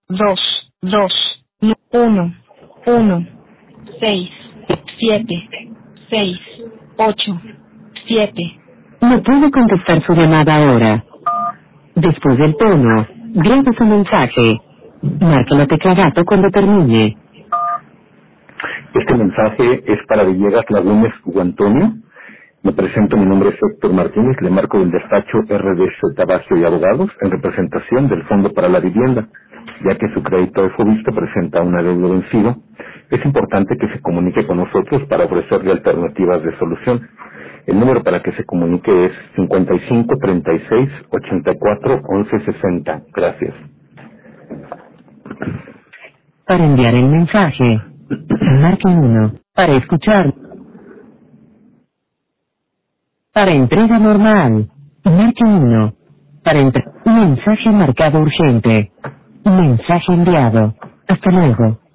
2, 2, 1, 1, 6, 7, 6, 8, 7. No puede contestar su llamada ahora. Después del tono, grabe su mensaje. Marque la tecla gato cuando termine. Este mensaje es para Villegas Lagunes Hugo Antonio. Me presento, mi nombre es Héctor Martínez, le marco del despacho RDC Tabasco y Abogados en representación del Fondo para la Vivienda. Ya que su crédito de Fobiste presenta un adeudo vencido, es importante que se comunique con nosotros para ofrecerle alternativas de solución. El número para que se comunique es 55 36 84 11 60. Gracias. Para enviar el mensaje, marque 1. Para escuchar. Para entrega normal, marque 1. Para mensaje marcado urgente. Mensaje enviado. Hasta luego.